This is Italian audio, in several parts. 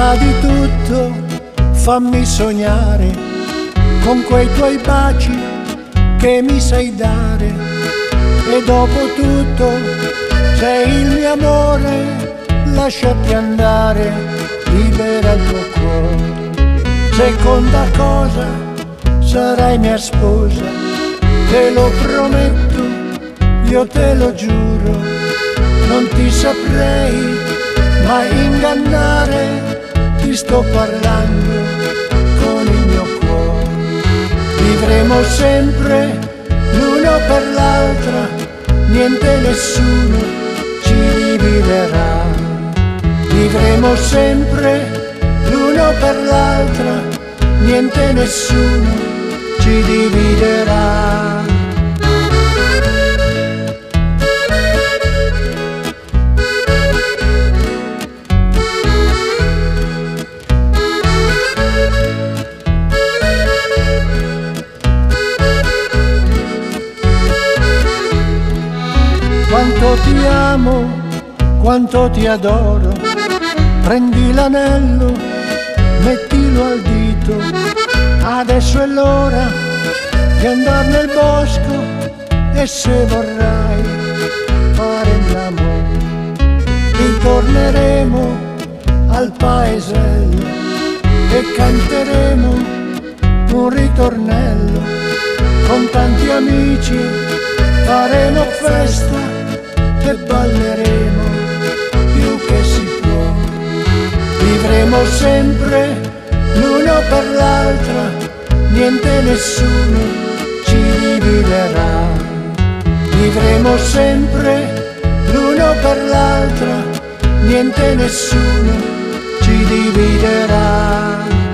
prima di tutto fammi sognare con quei tuoi baci che mi sai dare, e dopo tutto sei il mio amore, lasciati andare, libera il tuo cuore. Seconda cosa, sarai mia sposa, te lo prometto, io te lo giuro, non ti saprei mai ingannare, ti sto parlando con il mio cuore. Vivremo sempre l'uno per l'altra, niente nessuno ci dividerà. Vivremo sempre l'uno per l'altra, niente nessuno ci dividerà. Quanto ti amo, quanto ti adoro, prendi l'anello, mettilo al dito, adesso è l'ora di andare nel bosco, e se vorrai fare l'amore, ritorneremo al paesello e canteremo un ritornello, con tanti amici faremo festa e balleremo più che si può. Vivremo sempre l'uno per l'altra, niente nessuno ci dividerà. Vivremo sempre l'uno per l'altra, niente nessuno ci dividerà.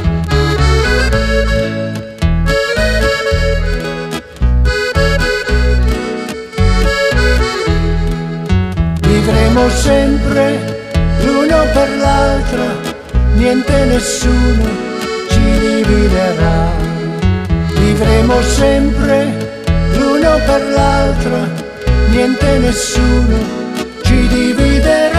Vivremo sempre l'uno per l'altra, niente nessuno ci dividerà. Vivremo sempre l'uno per l'altra, niente nessuno ci dividerà.